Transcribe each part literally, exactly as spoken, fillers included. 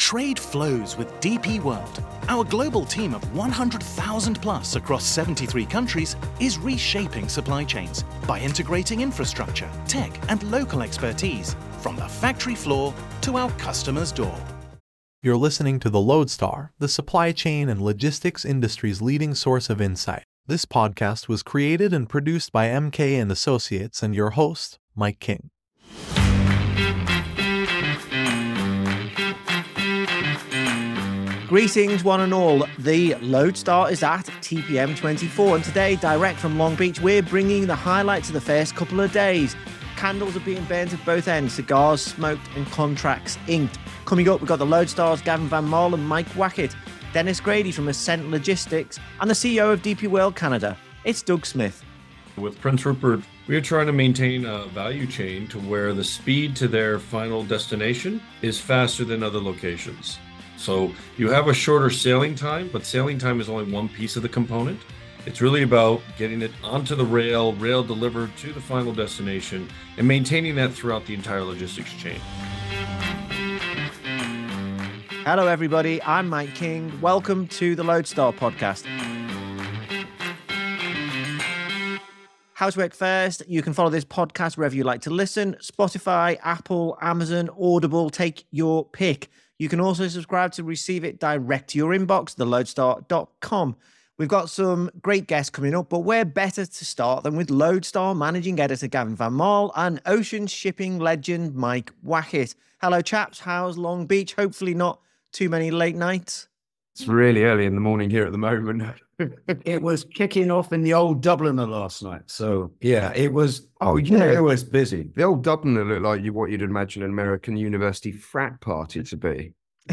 Trade flows with D P World. Our global team of one hundred thousand plus across seventy-three countries is reshaping supply chains by integrating infrastructure, tech, and local expertise from the factory floor to our customer's door. You're listening to The Loadstar, the supply chain and logistics industry's leading source of insight. This podcast was created and produced by M K and Associates and your host, Mike King. Greetings one and all, the Loadstar is at T P M twenty-four, and today, direct from Long Beach, we're bringing the highlights of the first couple of days. Candles are being burnt at both ends, cigars smoked and contracts inked. Coming up, we've got the Loadstars, Gavin Van Mol and Mike Wackett, Dennis Grady from Ascent Logistics, and the C E O of D P World Canada. It's Doug Smith. With Prince Rupert, we are trying to maintain a value chain to where the speed to their final destination is faster than other locations. So you have a shorter sailing time, but sailing time is only one piece of the component. It's really about getting it onto the rail, rail delivered to the final destination, and maintaining that throughout the entire logistics chain. Hello everybody, I'm Mike King. Welcome to the Loadstar podcast. How to work first. You can follow this podcast wherever you like to listen. Spotify, Apple, Amazon, Audible, take your pick. You can also subscribe to receive it direct to your inbox, the loadstar dot com. We've got some great guests coming up, but where better to start than with Loadstar Managing Editor Gavin Van Mol and ocean shipping legend Mike Wackett. Hello chaps, how's Long Beach? Hopefully not too many late nights. It's really early in the morning here at the moment. It was kicking off in the old Dubliner last night. So, yeah, it was, oh, yeah, it was busy. The old Dubliner looked like you, what you'd imagine an American university frat party to be.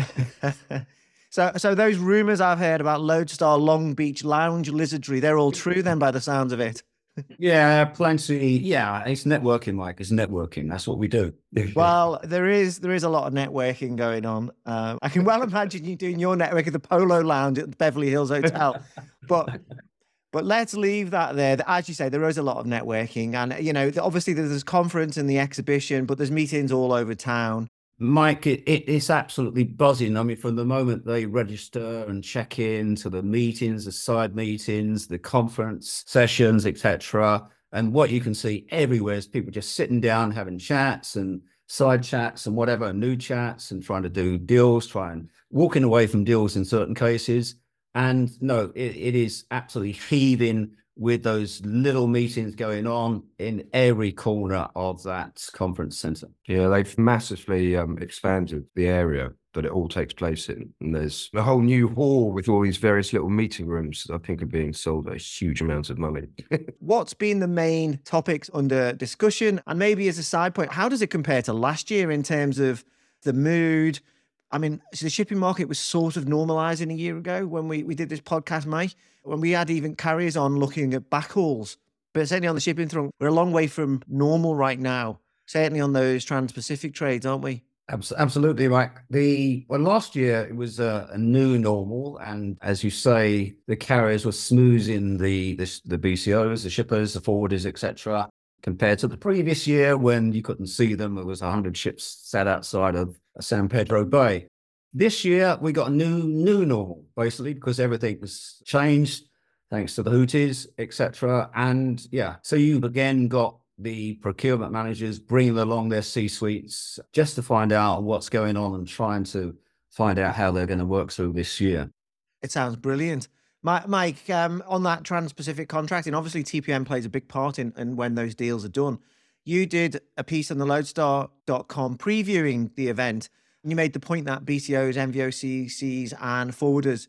so, so those rumours I've heard about Loadstar Long Beach lounge lizardry, they're all true then by the sounds of it. Yeah, plenty. Yeah, it's networking, Mike. It's networking. That's what we do. Well, there is there is a lot of networking going on. Um, I can well imagine you doing your network at the Polo Lounge at the Beverly Hills Hotel. But but let's leave that there. As you say, there is a lot of networking. And, you know, obviously there's this conference and the exhibition, but there's meetings all over town. Mike, it, it, it's absolutely buzzing. I mean, from the moment they register and check in to the meetings, the side meetings, the conference sessions, et cetera. And what you can see everywhere is people just sitting down, having chats and side chats and whatever, new chats and trying to do deals, trying walking away from deals in certain cases. And no, it, it is absolutely heaving with those little meetings going on in every corner of that conference centre. Yeah, they've massively um, expanded the area that it all takes place in. And there's a whole new hall with all these various little meeting rooms that I think are being sold at a huge amount of money. What's been the main topics under discussion? And maybe as a side point, how does it compare to last year in terms of the mood? I mean, the shipping market was sort of normalising a year ago when we, we did this podcast, Mike, when we had even carriers on looking at backhauls. But certainly on the shipping front, we're a long way from normal right now. Certainly on those trans-Pacific trades, aren't we? Absolutely, Mike. The well, last year it was a, a new normal, and as you say, the carriers were smoothing the the, the B C Os, the shippers, the forwarders, et cetera. Compared to the previous year when you couldn't see them, it was a hundred ships sat outside of San Pedro Bay. This year, we got a new new normal, basically, because everything was changed thanks to the Houthis, et cetera. And yeah, so you've again got the procurement managers bringing along their C-suites just to find out what's going on and trying to find out how they're going to work through this year. It sounds brilliant. Mike, um, on that Trans-Pacific contract, and obviously T P M plays a big part in, in when those deals are done. You did a piece on the loadstar dot com previewing the event. And you made the point that B C Os, M V O C Cs and forwarders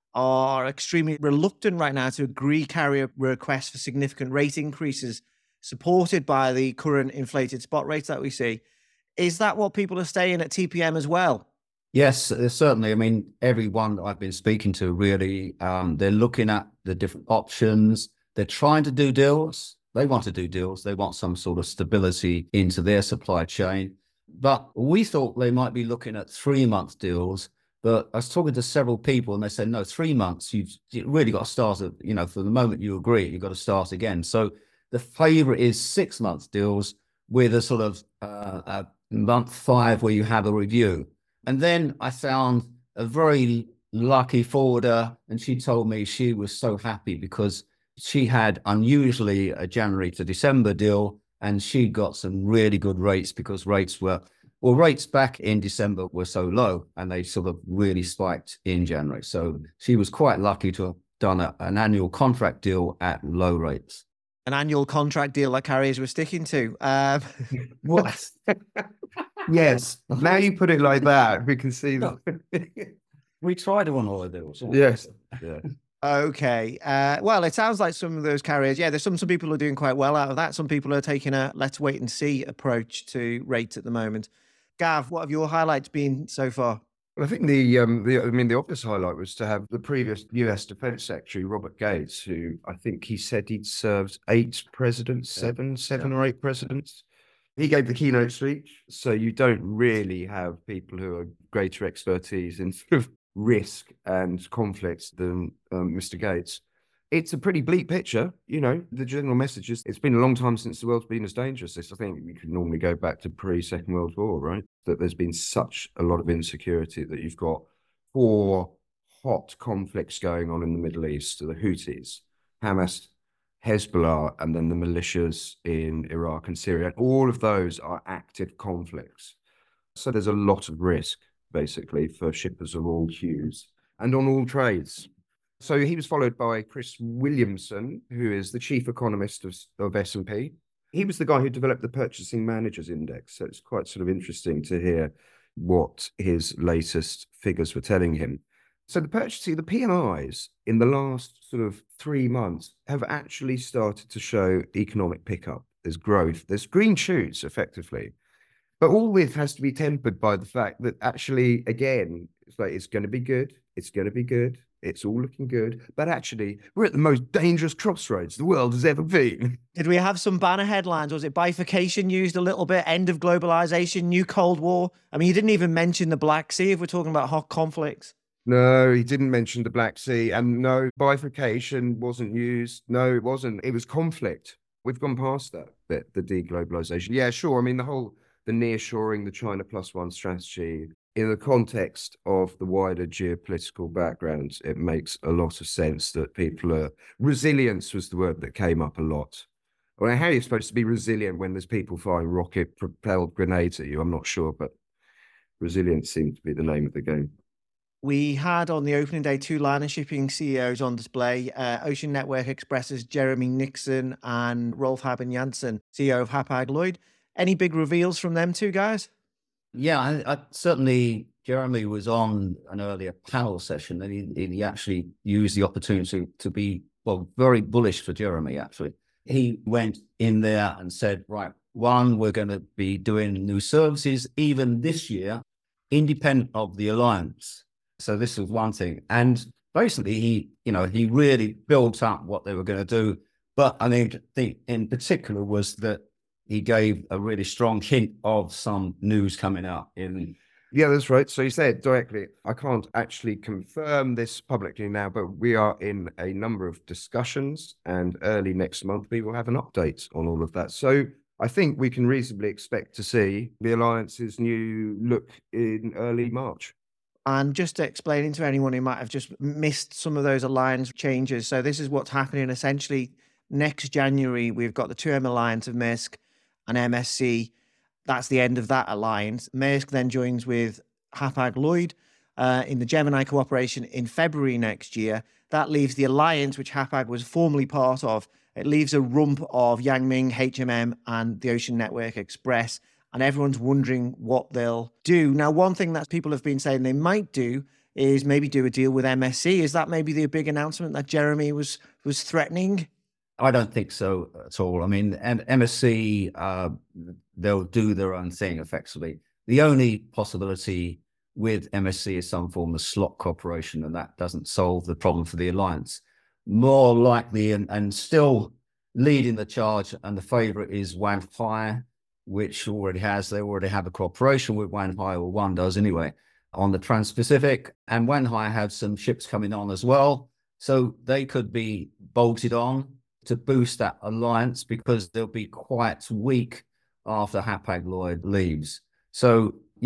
are extremely reluctant right now to agree carrier requests for significant rate increases supported by the current inflated spot rates that we see. Is that what people are saying at T P M as well? Yes, certainly. I mean, everyone that I've been speaking to really, um, they're looking at the different options. They're trying to do deals. They want to do deals. They want some sort of stability into their supply chain. But we thought they might be looking at three-month deals. But I was talking to several people and they said, no, three months, you've really got to start, at, you know, for the moment you agree, you've got to start again. So the favorite is six-month deals with a sort of uh, a month five where you have a review. And then I found a very lucky forwarder, and she told me she was so happy because she had unusually a January to December deal, and she got some really good rates because rates were, well, rates back in December were so low, and they sort of really spiked in January. So she was quite lucky to have done a, an annual contract deal at low rates. An annual contract deal that carriers were sticking to. Um... What? Yes. Now you put it like that, we can see that. We tried one all the deals. Yes. Yeah. Okay. Uh, well, it sounds like some of those carriers, yeah, there's some, some people are doing quite well out of that. Some people are taking a let's wait and see approach to rates at the moment. Gav, what have your highlights been so far? Well, I think the, um, the, I mean, the obvious highlight was to have the previous U S Defense Secretary, Robert Gates, who I think he said he'd served eight presidents, seven, seven Yeah. or eight presidents. He gave the keynote speech. So you don't really have people who are greater expertise in sort of risk and conflicts than um, Mister Gates. It's a pretty bleak picture, you know, the general message is it's been a long time since the world's been as dangerous as this. I think we could normally go back to pre-Second World War, right? That there's been such a lot of insecurity that you've got four hot conflicts going on in the Middle East, the Houthis, Hamas, Hezbollah, and then the militias in Iraq and Syria. All of those are active conflicts. So there's a lot of risk, basically, for shippers of all hues and on all trades. So he was followed by Chris Williamson, who is the chief economist of, of S and P. He was the guy who developed the Purchasing Managers Index. So it's quite sort of interesting to hear what his latest figures were telling him. So the purchasing, the P M Is in the last sort of three months have actually started to show economic pickup. There's growth, there's green shoots, effectively. But all this has to be tempered by the fact that actually, again, it's like it's going to be good, it's going to be good, it's all looking good. But actually, we're at the most dangerous crossroads the world has ever been. Did we have some banner headlines? Was it bifurcation used a little bit? End of globalization, new Cold War? I mean, you didn't even mention the Black Sea if we're talking about hot conflicts. No, he didn't mention the Black Sea. And no, bifurcation wasn't used. No, it wasn't. It was conflict. We've gone past that bit, the deglobalization. Yeah, sure. I mean, the whole, the nearshoring, the China plus one strategy, in the context of the wider geopolitical background, it makes a lot of sense that people are, resilience was the word that came up a lot. Well, how are you supposed to be resilient when there's people firing rocket-propelled grenades at you? I'm not sure, but resilience seems to be the name of the game. We had on the opening day two liner shipping C E Os on display, uh, Ocean Network Express's Jeremy Nixon and Rolf Haben Janssen, C E O of Hapag-Lloyd. Any big reveals from them two guys? Yeah, I, I certainly, Jeremy was on an earlier panel session and he, he actually used the opportunity to be, well, very bullish for Jeremy, actually. He went in there and said, right, one, we're going to be doing new services even this year, independent of the alliance. So this is one thing. And basically, he, you know, he really built up what they were going to do. But I think the in particular was that he gave a really strong hint of some news coming out in. Yeah, that's right. So he said directly, I can't actually confirm this publicly now, but we are in a number of discussions and early next month, we will have an update on all of that. So I think we can reasonably expect to see the alliance's new look in early March. And just explaining to anyone who might have just missed some of those alliance changes. So this is what's happening essentially next January. We've got the two M alliance of Maersk and M S C. That's the end of that alliance. Maersk then joins with Hapag-Lloyd uh, in the Gemini cooperation in February next year. That leaves the alliance, which Hapag was formerly part of. It leaves a rump of Yang Ming, H M M, and the Ocean Network Express. And everyone's wondering what they'll do. Now, one thing that people have been saying they might do is maybe do a deal with M S C. Is that maybe the big announcement that Jeremy was was threatening? I don't think so at all. I mean, M S C, uh, they'll do their own thing effectively. The only possibility with M S C is some form of slot cooperation, and that doesn't solve the problem for the alliance. More likely, and, and still leading the charge, and the favourite is Wanhai, which already has, they already have a cooperation with Wanhai, or one does anyway, on the Trans-Pacific. And Wanhai have some ships coming on as well. So they could be bolted on to boost that alliance because they'll be quite weak after Hapag-Lloyd leaves. So yeah,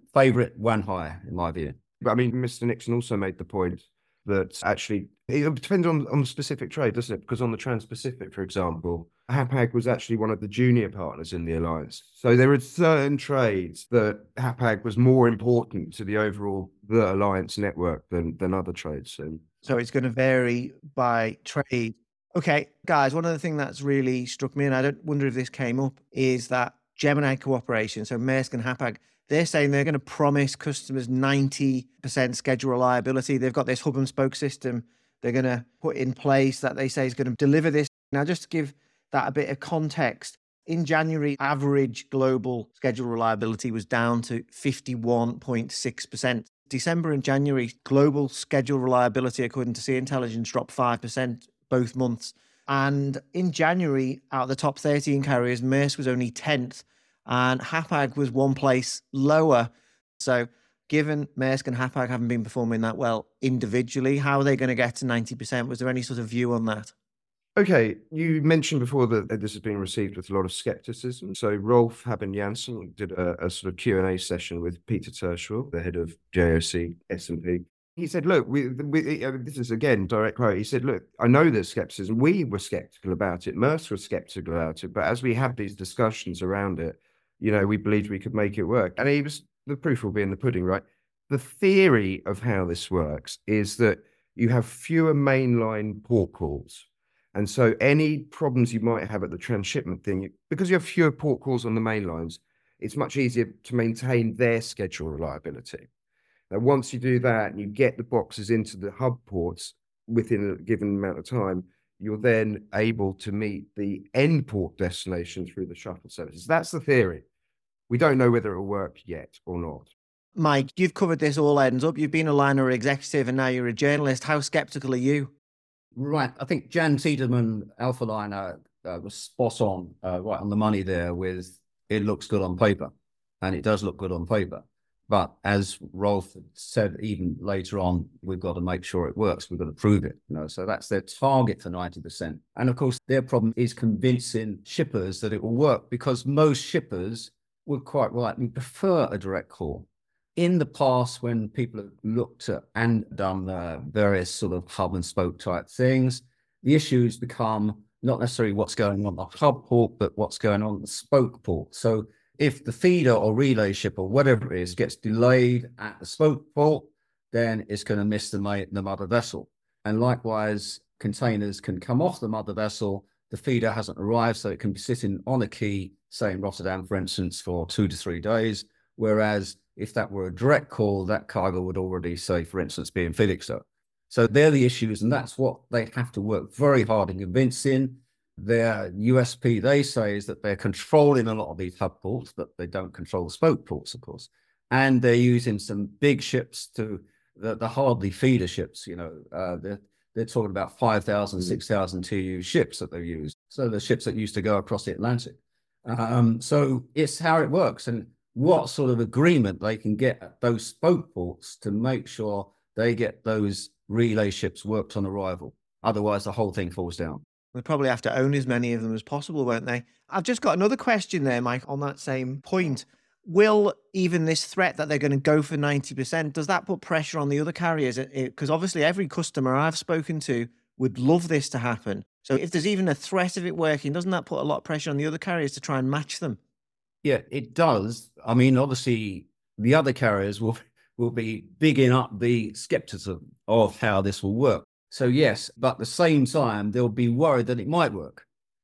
favorite one higher, in my view. But I mean, Mister Nixon also made the point that actually it depends on, on the specific trade, doesn't it? Because on the Trans-Pacific, for example, Hapag was actually one of the junior partners in the alliance. So there are certain trades that Hapag was more important to the overall the alliance network than than other trades. And so it's going to vary by trade. Okay, guys, one of the things that's really struck me, and I don't wonder if this came up, is that Gemini cooperation. So Maersk and Hapag, they're saying they're going to promise customers ninety percent schedule reliability. They've got this hub and spoke system they're going to put in place that they say is going to deliver this. Now, just to give that a bit of context, in January, average global schedule reliability was down to fifty-one point six percent. December and January, global schedule reliability, according to Sea Intelligence, dropped five percent both months. And in January, out of the top thirteen carriers, Maersk was only tenth and Hapag was one place lower. So given Maersk and Hapag haven't been performing that well individually, how are they going to get to ninety percent? Was there any sort of view on that? Okay, you mentioned before that this has been received with a lot of skepticism. So Rolf Haben Jansen did a, a sort of Q and A session with Peter Terschel, the head of J O C S and P. He said, look, we, we, uh, this is again, direct quote. He said, look, I know there's skepticism. We were skeptical about it. Maersk was skeptical about it. But as we have these discussions around it, you know, we believed we could make it work. And he was, the proof will be in the pudding, right? The theory of how this works is that you have fewer mainline port calls. And so any problems you might have at the transshipment thing, because you have fewer port calls on the main lines, it's much easier to maintain their schedule reliability. Now, once you do that and you get the boxes into the hub ports within a given amount of time, you're then able to meet the end port destination through the shuttle services. That's the theory. We don't know whether it will work yet or not. Mike, you've covered this all ends up. You've been a liner executive and now you're a journalist. How skeptical are you? Right. I think Jan Tiedemann, Alpha Liner, uh, was spot on, uh, right on the money there with it looks good on paper. And it does look good on paper. But as Rolf said, even later on, we've got to make sure it works. We've got to prove it. You know, so that's their target for ninety percent. And of course, their problem is convincing shippers that it will work, because most shippers would quite rightly prefer a direct call. In the past, when people have looked at and done uh, various sort of hub and spoke type things, the issues become not necessarily what's going on the hub port, but what's going on the spoke port. So if the feeder or relay ship or whatever it is gets delayed at the spoke port, then it's going to miss the, ma- the mother vessel. And likewise, containers can come off the mother vessel. The feeder hasn't arrived, so it can be sitting on a quay, say in Rotterdam, for instance, for two to three days. Whereas if that were a direct call, that cargo would already, say, for instance, be in Felixstowe. So they're the issues, and that's what they have to work very hard in convincing. Their U S P, they say, is that they're controlling a lot of these hub ports, but they don't control the spoke ports, of course. And they're using some big ships to, the, the hardly feeder ships, you know, uh, they're, they're talking about five thousand, six thousand T E U ships that they've used. So the ships that used to go across the Atlantic. Um, so it's how it works. And what sort of agreement they can get at those spoke ports to make sure they get those relay ships worked on arrival. Otherwise, the whole thing falls down. They'll probably have to own as many of them as possible, won't they? I've just got another question there, Mike, on that same point. Will even this threat that they're going to go for ninety percent, does that put pressure on the other carriers? Because obviously every customer I've spoken to would love this to happen. So if there's even a threat of it working, doesn't that put a lot of pressure on the other carriers to try and match them? Yeah, it does. I mean, obviously, the other carriers will will be bigging up the skepticism of how this will work. So yes, but at the same time, they'll be worried that it might work.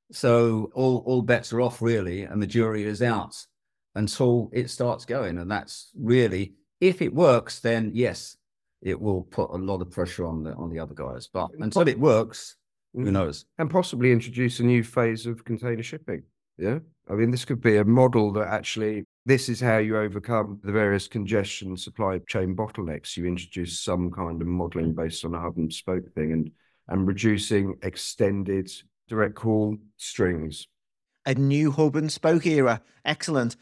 So all, all bets are off, really, and the jury is out until it starts going. And that's really, if it works, then yes, it will put a lot of pressure on the on the other guys. But until it works, who knows? And possibly introduce a new phase of container shipping. Yeah. I mean, this could be a model that actually, this is how you overcome the various congestion supply chain bottlenecks. You introduce some kind of modeling based on a hub and spoke thing and, and reducing extended direct call strings. A new hub and spoke era. Excellent.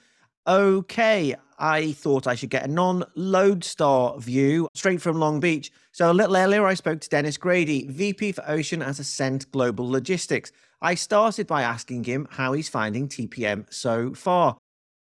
Okay, I thought I should get a non-Lodestar view straight from Long Beach. So a little earlier, I spoke to Dennis Grady, V P for Ocean at Ascent Global Logistics. I started by asking him how he's finding T P M so far.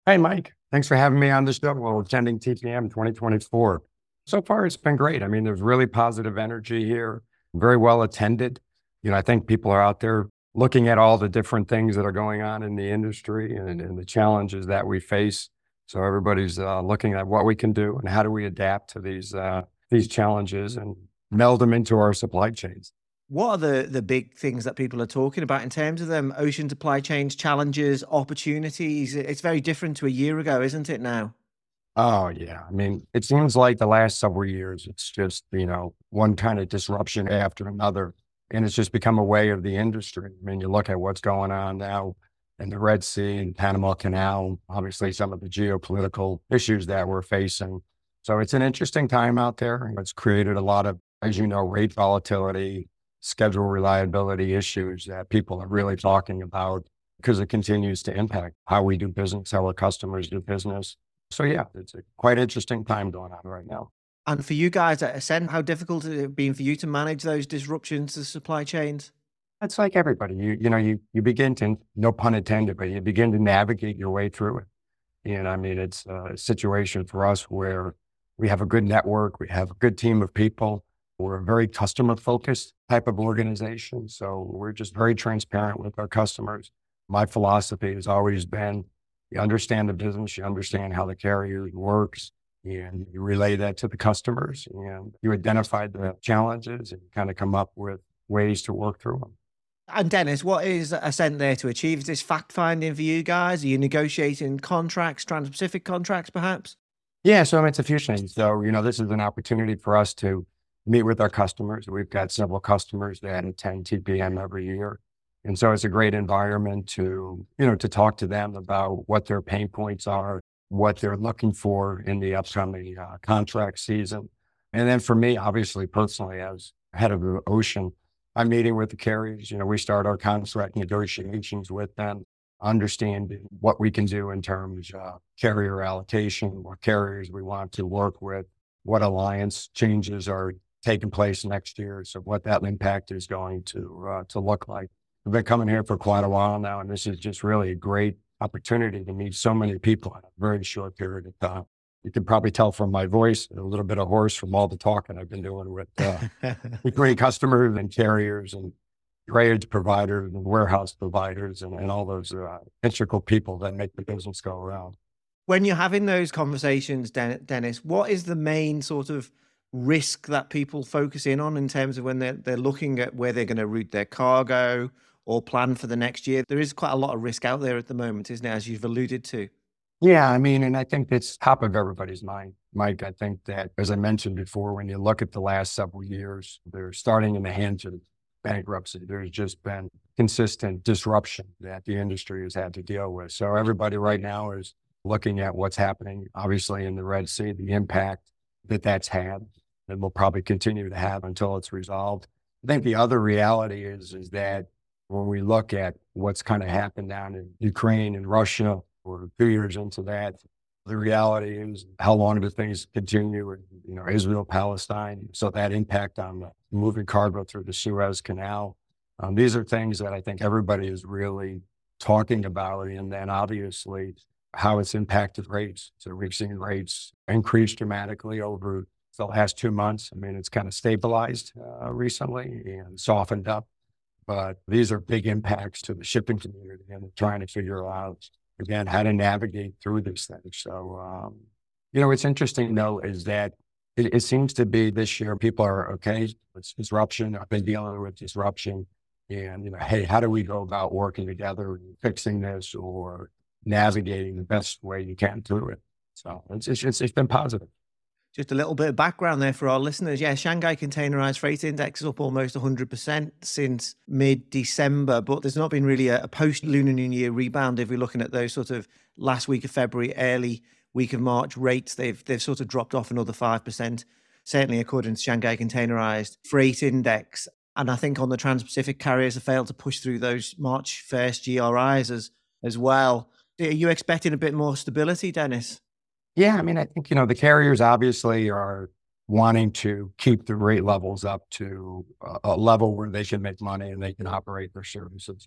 Hey, Mike. Thanks for having me on the show while attending T P M twenty twenty-four. So far, it's been great. I mean, there's really positive energy here, very well attended. You know, I think people are out there looking at all the different things that are going on in the industry and, and the challenges that we face. So everybody's uh, looking at what we can do and how do we adapt to these uh, these challenges and meld them into our supply chains. What are the the big things that people are talking about in terms of them ocean supply chains, challenges, opportunities? It's very different to a year ago, isn't it now? Oh, yeah. I mean, it seems like the last several years, it's just, you know, one kind of disruption after another. And it's just become a way of the industry. I mean, you look at what's going on now in the Red Sea and Panama Canal, obviously some of the geopolitical issues that we're facing. So it's an interesting time out there. It's created a lot of, as you know, rate volatility, schedule reliability issues that people are really talking about because it continues to impact how we do business, how our customers do business. So yeah, it's a quite interesting time going on right now. And for you guys at Ascent, how difficult has it been for you to manage those disruptions to supply chains? It's like everybody, you you know, you you begin to, no pun intended, but you begin to navigate your way through it. And I mean, it's a situation for us where we have a good network, we have a good team of people. We're a very customer focused type of organization. So we're just very transparent with our customers. My philosophy has always been, you understand the business, you understand how the carrier works, and you relay that to the customers, and you identify the challenges and kind of come up with ways to work through them. And Dennis, what is Ascent there to achieve? Is this fact finding for you guys? Are you negotiating contracts, trans-Pacific contracts perhaps? Yeah, so it's a few things. So, you know, this is an opportunity for us to meet with our customers. We've got several customers that attend T P M every year. And so it's a great environment to, you know, to talk to them about what their pain points are, what they're looking for in the upcoming uh, contract season. And then for me, obviously, personally, as head of the ocean, I'm meeting with the carriers. You know, we start our contract negotiations with them, understanding what we can do in terms of carrier allocation, what carriers we want to work with, what alliance changes are taking place next year. So what that impact is going to uh, to look like. I've been coming here for quite a while now, and this is just really a great opportunity to meet so many people in a very short period of time. You can probably tell from my voice, a little bit of hoarse from all the talking I've been doing with, uh, with great customers and carriers and drayage providers and warehouse providers and, and all those uh, integral people that make the business go around. When you're having those conversations, Den- Dennis, what is the main sort of risk that people focus in on in terms of when they're, they're looking at where they're going to route their cargo or plan for the next year? There is quite a lot of risk out there at the moment, isn't it, as you've alluded to? Yeah, I mean, and I think it's top of everybody's mind, Mike. I think that, as I mentioned before, when you look at the last several years, they're starting in the hands of bankruptcy. There's just been consistent disruption that the industry has had to deal with. So everybody right now is looking at what's happening, obviously, in the Red Sea, the impact that that's had, and will probably continue to have until it's resolved. I think the other reality is, is that when we look at what's kind of happened down in Ukraine and Russia, we're two years into that. The reality is, how long do things continue in, you know, Israel, Palestine? So that impact on the moving cargo through the Suez Canal. Um, these are things that I think everybody is really talking about. And then obviously how it's impacted rates. So we've seen rates increase dramatically over the last two months. I mean, it's kind of stabilized uh, recently and softened up. But these are big impacts to the shipping community and trying to figure out, again, how to navigate through these things. So, um, you know, what's interesting, though, is that it, it seems to be this year, people are, okay, it's disruption. I've been dealing with disruption. And, you know, hey, how do we go about working together and fixing this or navigating the best way you can through it? So it's it's, it's been positive. Just a little bit of background there for our listeners. Yeah, Shanghai Containerized Freight Index is up almost one hundred percent since mid-December, but there's not been really a, a post-Lunar New Year rebound. If we're looking at those sort of last week of February, early week of March rates, they've they've sort of dropped off another five percent, certainly according to Shanghai Containerized Freight Index. And I think on the Trans-Pacific carriers have failed to push through those March first G R Is as, as well. Are you expecting a bit more stability, Dennis? Yeah, I mean, I think, you know, the carriers obviously are wanting to keep the rate levels up to a, a level where they can make money and they can operate their services.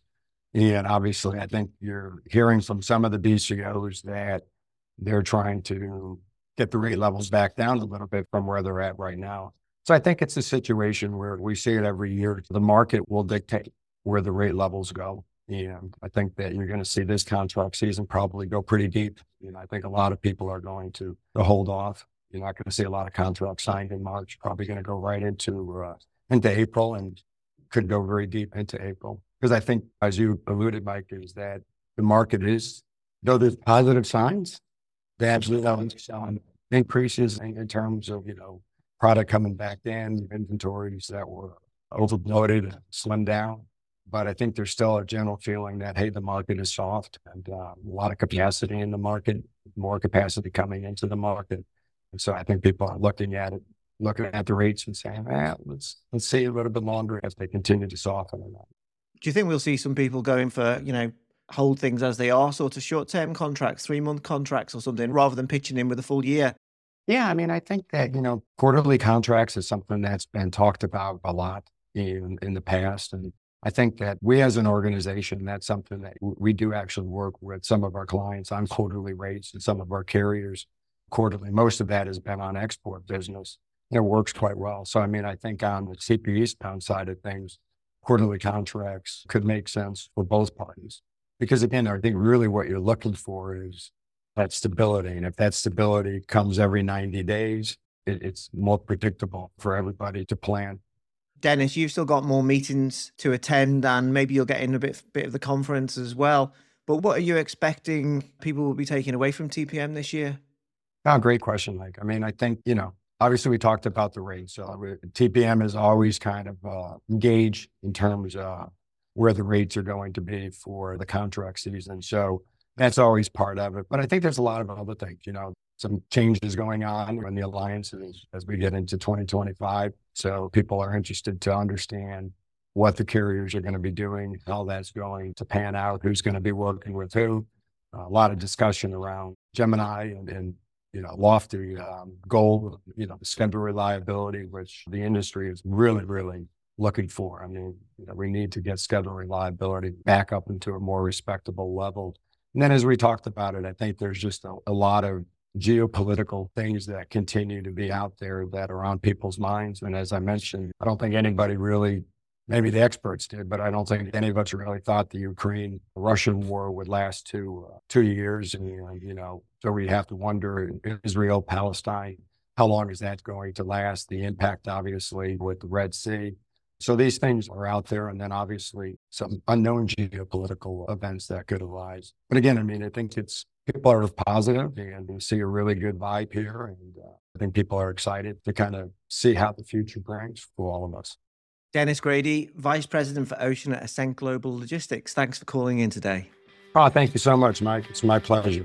And obviously, I think you're hearing from some of the B C Os that they're trying to get the rate levels back down a little bit from where they're at right now. So I think it's a situation where we see it every year. The market will dictate where the rate levels go. And I think that you're going to see this contract season probably go pretty deep. You know, I think a lot of people are going to, to hold off. You're not going to see a lot of contracts signed in March, probably going to go right into, uh, into April and could go very deep into April. Because I think, as you alluded, Mike, is that the market is, though there's positive signs, that, you know, some increases in, in terms of, you know, product coming back in, inventories that were overloaded and slimmed down. But I think there's still a general feeling that, hey, the market is soft and uh, a lot of capacity in the market, more capacity coming into the market. And so I think people are looking at it, looking at the rates and saying, eh, let's, let's see a little bit longer if they continue to soften or not. Do you think we'll see some people going for, you know, hold things as they are, sort of short-term contracts, three-month contracts or something, rather than pitching in with a full year? Yeah, I mean, I think that, you know, quarterly contracts is something that's been talked about a lot in, in the past. And I think that we as an organization, that's something that we do actually work with some of our clients on quarterly rates and some of our carriers quarterly. Most of that has been on export business. It works quite well. So, I mean, I think on the C P Eastbound side of things, quarterly contracts could make sense for both parties. Because again, I think really what you're looking for is that stability. And if that stability comes every ninety days, it, it's more predictable for everybody to plan. Dennis, you've still got more meetings to attend and maybe you'll get in a bit, bit of the conference as well. But what are you expecting people will be taking away from T P M this year? Oh, great question, Mike. I mean, I think, you know, obviously we talked about the rates. So T P M is always kind of uh, engaged in terms of where the rates are going to be for the contract season. So that's always part of it. But I think there's a lot of other things, you know, some changes going on in the alliances as we get into twenty twenty-five. So people are interested to understand what the carriers are going to be doing, how that's going to pan out, who's going to be working with who. A lot of discussion around Gemini and, and you know, lofty um, goal, you know, schedule reliability, which the industry is really, really looking for. I mean, you know, we need to get schedule reliability back up into a more respectable level. And then as we talked about it, I think there's just a, a lot of geopolitical things that continue to be out there that are on people's minds. And as I mentioned, I don't think anybody really, maybe the experts did, but I don't think any of us really thought the Ukraine-Russian war would last two, uh, two years. And, you know, so we have to wonder, Israel, Palestine, how long is that going to last? The impact, obviously, with the Red Sea. So these things are out there. And then obviously some unknown geopolitical events that could arise. But again, I mean, I think it's, people are positive and we see a really good vibe here. And uh, I think people are excited to kind of see how the future brings for all of us. Dennis Grady, Vice President for Ocean at Ascent Global Logistics. Thanks for calling in today. Oh, thank you so much, Mike. It's my pleasure.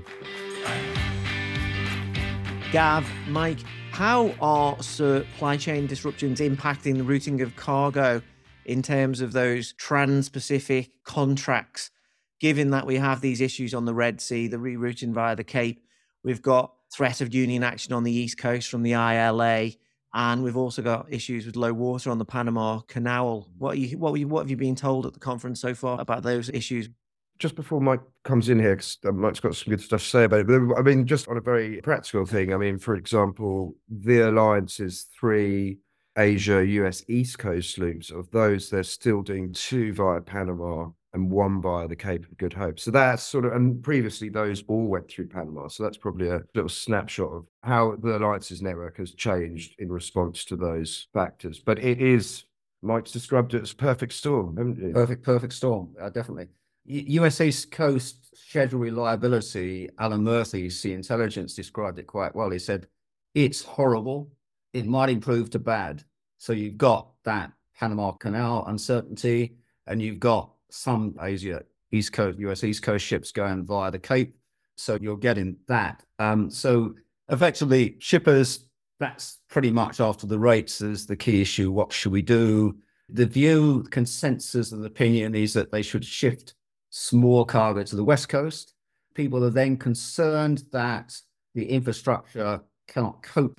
Gav, Mike, how are supply chain disruptions impacting the routing of cargo in terms of those trans-Pacific contracts? Given that we have these issues on the Red Sea, the rerouting via the Cape, we've got threat of union action on the East Coast from the I L A, and we've also got issues with low water on the Panama Canal. What, are you, what, were you, what have you been told at the conference so far about those issues? Just before Mike comes in here, because Mike's got some good stuff to say about it, but I mean, just on a very practical thing, I mean, for example, the Alliance's three Asia U S East Coast loops, of those, they're still doing two via Panama and one via the Cape of Good Hope. So that's sort of, and previously those all went through Panama. So that's probably a little snapshot of how the Alliance's network has changed in response to those factors. But it is, Mike's described it as perfect storm, haven't you? Perfect, perfect storm, uh, definitely. U S East Coast schedule reliability, Alan Murphy, Sea Intelligence, described it quite well. He said, it's horrible. It might improve to bad. So you've got that Panama Canal uncertainty, and you've got some Asia East Coast, U S East Coast ships going via the Cape. So you're getting that. Um, so effectively, shippers, that's pretty much after the rates is the key issue. What should we do? The view, consensus and opinion is that they should shift small cargo to the West Coast. People are then concerned that the infrastructure cannot cope, but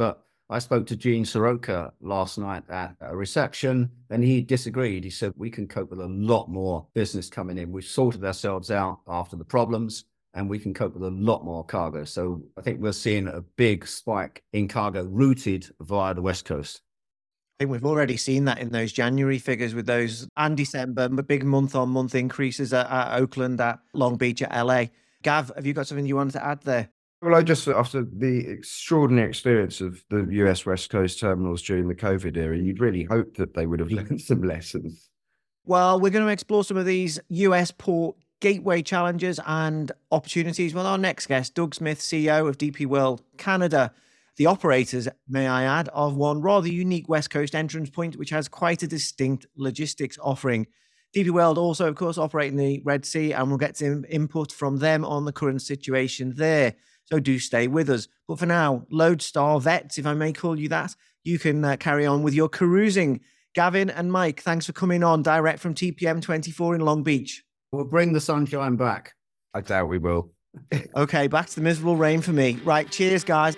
I spoke to Gene Soroka last night at a reception, and he disagreed. He said, we can cope with a lot more business coming in. We've sorted ourselves out after the problems, and we can cope with a lot more cargo. So I think we're seeing a big spike in cargo routed via the West Coast. I think we've already seen that in those January figures with those and December, big month-on-month increases at, at Oakland, at Long Beach, at L A. Gav, have you got something you wanted to add there? Well, I just, after the extraordinary experience of the U S West Coast terminals during the COVID era, you'd really hope that they would have learned some lessons. Well, we're going to explore some of these U S port gateway challenges and opportunities with our next guest, Doug Smith, C E O of D P World Canada, the operators, may I add, of one rather unique West Coast entrance point, which has quite a distinct logistics offering. D P World also, of course, operate in the Red Sea, and we'll get some input from them on the current situation there. So do stay with us. But for now, Lodestar vets, if I may call you that, you can uh, carry on with your carousing. Gavin and Mike, thanks for coming on direct from T P M twenty-four in Long Beach. We'll bring the sunshine back. I doubt we will. Okay, back to the miserable rain for me. Right, cheers, guys.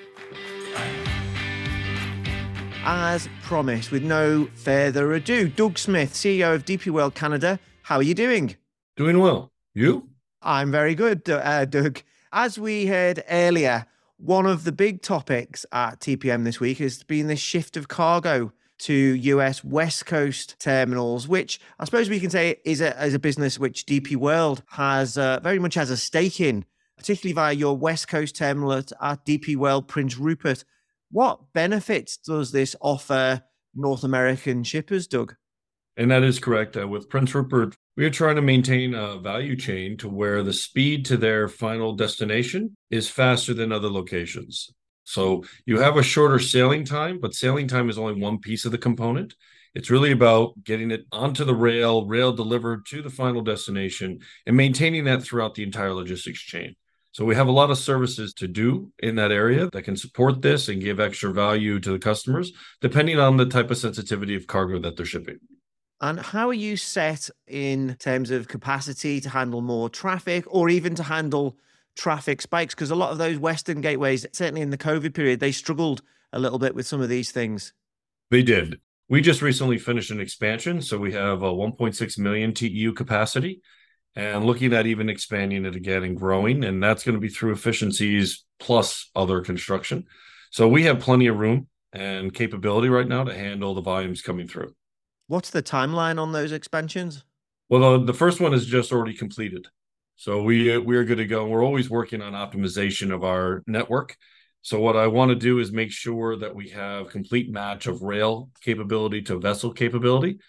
As promised, with no further ado, Doug Smith, C E O of D P World Canada. How are you doing? Doing well. You? I'm very good, uh, Doug. As we heard earlier, one of the big topics at T P M this week has been this shift of cargo to U S West Coast terminals, which I suppose we can say is a, is a business which D P World has uh, very much has a stake in, particularly via your West Coast terminal at, at D P World Prince Rupert. What benefits does this offer North American shippers, Doug? And that is correct. Uh, with Prince Rupert, we are trying to maintain a value chain to where the speed to their final destination is faster than other locations. So you have a shorter sailing time, but sailing time is only one piece of the component. It's really about getting it onto the rail, rail delivered to the final destination, and maintaining that throughout the entire logistics chain. So we have a lot of services to do in that area that can support this and give extra value to the customers, depending on the type of sensitivity of cargo that they're shipping. And how are you set in terms of capacity to handle more traffic or even to handle traffic spikes? Because a lot of those Western gateways, certainly in the COVID period, they struggled a little bit with some of these things. They did. We just recently finished an expansion. So we have a one point six million T E U capacity and looking at even expanding it again and growing. And that's going to be through efficiencies plus other construction. So we have plenty of room and capability right now to handle the volumes coming through. What's the timeline on those expansions? Well, the, the first one is just already completed. So we, we are good to go. We're always working on optimization of our network. So what I want to do is make sure that we have complete match of rail capability to vessel capability.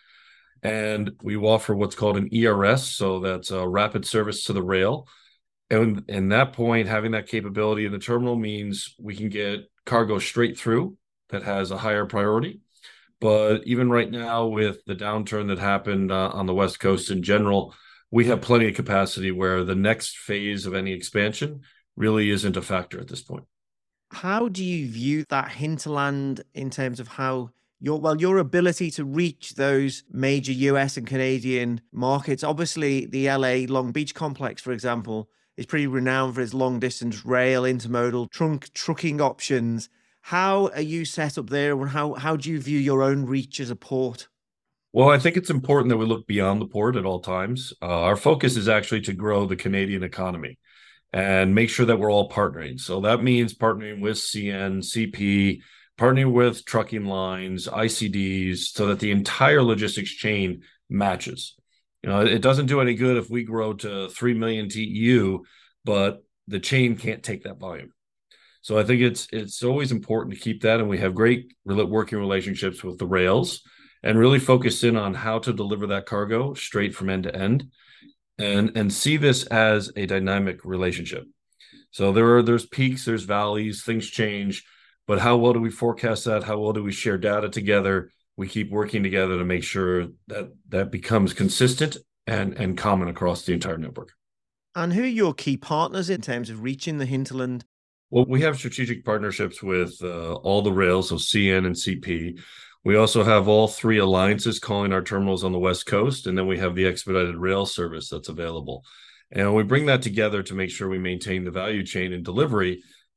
And we offer what's called an E R S. So that's a rapid service to the rail. And in that point, having that capability in the terminal means we can get cargo straight through that has a higher priority. But even right now, with the downturn that happened uh, on the West Coast in general, we have plenty of capacity where the next phase of any expansion really isn't a factor at this point. How do you view that hinterland in terms of how your, well, your ability to reach those major U S and Canadian markets? Obviously, the L A Long Beach complex, for example, is pretty renowned for its long distance rail, intermodal, trunk trucking options. How are you set up there, and how, how do you view your own reach as a port? Well, I think it's important that we look beyond the port at all times. Uh, our focus is actually to grow the Canadian economy and make sure that we're all partnering. So that means partnering with C N, C P, partnering with trucking lines, I C Ds, so that the entire logistics chain matches. You know, it doesn't do any good if we grow to three million T E U, but the chain can't take that volume. So I think it's it's always important to keep that, and we have great working relationships with the rails and really focus in on how to deliver that cargo straight from end to end and, and see this as a dynamic relationship. So there are there's peaks, there's valleys, things change, but how well do we forecast that? How well do we share data together? We keep working together to make sure that that becomes consistent and, and common across the entire network. And who are your key partners in terms of reaching the hinterland? Well, we have strategic partnerships with uh, all the rails, so C N and C P. We also have all three alliances calling our terminals on the West Coast, and then we have the expedited rail service that's available. And we bring that together to make sure we maintain the value chain and delivery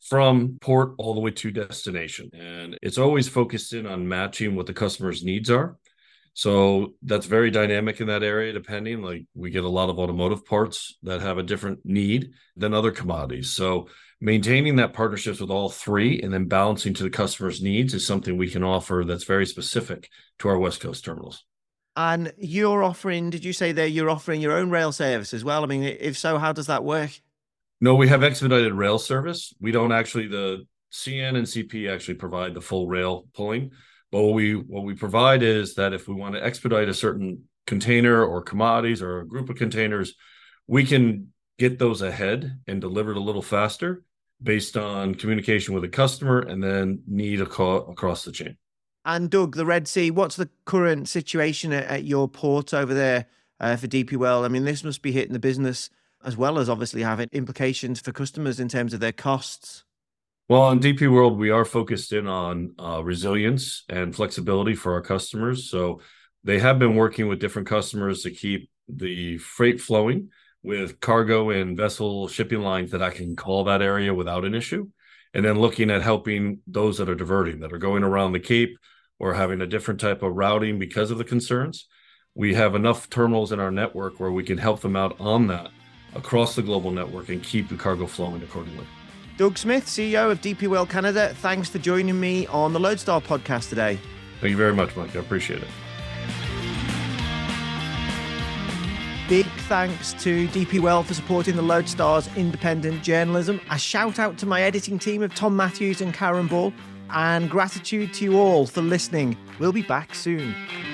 from port all the way to destination. And it's always focused in on matching what the customer's needs are. So that's very dynamic in that area, depending. Like we get a lot of automotive parts that have a different need than other commodities. So maintaining that partnerships with all three and then balancing to the customer's needs is something we can offer that's very specific to our West Coast terminals. And you're offering, did you say there you're offering your own rail service as well? I mean, if so, how does that work? No, we have expedited rail service. We don't actually, the C N and C P actually provide the full rail pulling. But what we what we provide is that if we want to expedite a certain container or commodities or a group of containers, we can get those ahead and deliver it a little faster based on communication with the customer and then need aco- across the chain. And Doug, the Red Sea, what's the current situation at, at your port over there uh, for D P World? I mean, this must be hitting the business as well as obviously having implications for customers in terms of their costs. Well, on D P World, we are focused in on uh, resilience and flexibility for our customers. So they have been working with different customers to keep the freight flowing with cargo and vessel shipping lines that I can call that area without an issue. And then looking at helping those that are diverting, that are going around the Cape or having a different type of routing because of the concerns. We have enough terminals in our network where we can help them out on that across the global network and keep the cargo flowing accordingly. Doug Smith, C E O of D P World Canada, thanks for joining me on the Lodestar podcast today. Thank you very much, Mike. I appreciate it. Big thanks to D P World for supporting the Lodestar's independent journalism. A shout out to my editing team of Tom Matthews and Karen Ball. And gratitude to you all for listening. We'll be back soon.